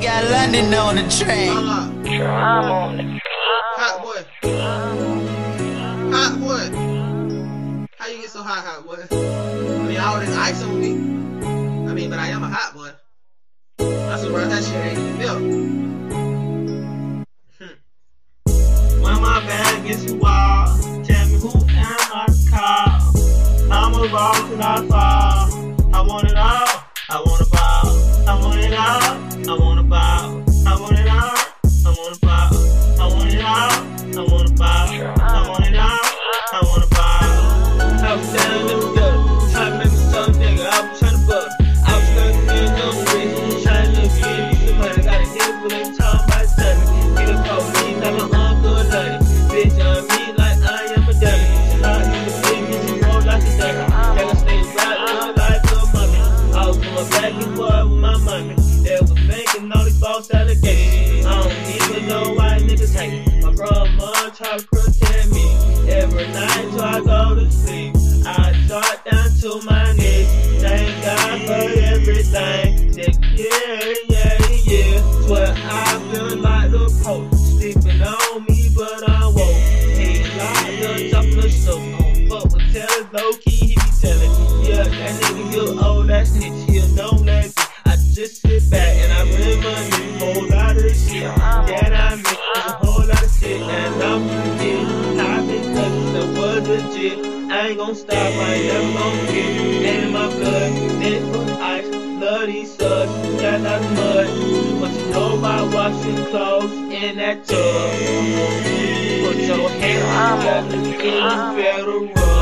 got London on the train. I'm on the train. Hot boy. Hot boy. How you get so hot boy? I mean, all this ice on me. I mean, but I am a hot boy. I'm surprised that shit ain't milk. When my bag gets too wild, tell me who am I to call? I'm a rock till I fall. I want it all. I wanna bow. I want it all. I wanna bow. I want it all. I wanna bow. I want it all. I wanna bow. I want it all. I wanna bow. I was down in the gutter, trying to make me some nigga. I was trying to butter. I was stuck in those streets, trying to get me some money. Gotta hit it when they talk about stomach. Get a police like my uncle Lunny. Bitch on me like I am a dummy. I eat the babies and roll like a dummy. Gotta stay right like a mummy. I was going back and forth with my mommy. They was making all these false allegations. I don't even know why niggas hate. My grandma try to protect me. Every night till I go to sleep, I start down to my knees. Thank God for everything. Yeah. Swear I feel like the Pope sleeping on me, but I won't. He like the chocolate soap. Fuck with tell low key, he be telling. Yeah, that nigga you old, that snitch. He'll know that bitch. I just sit back and I reminisce a whole lot of shit that I missed. A whole lot of shit and I'm forgetting. I've been touching that was legit. I ain't gon' stop, I ain't never gon' quit. Ain't in my blood, neck for ice. Love these suds, got out of mud. What you know about washing clothes in that tub? Put your hands together and you better run.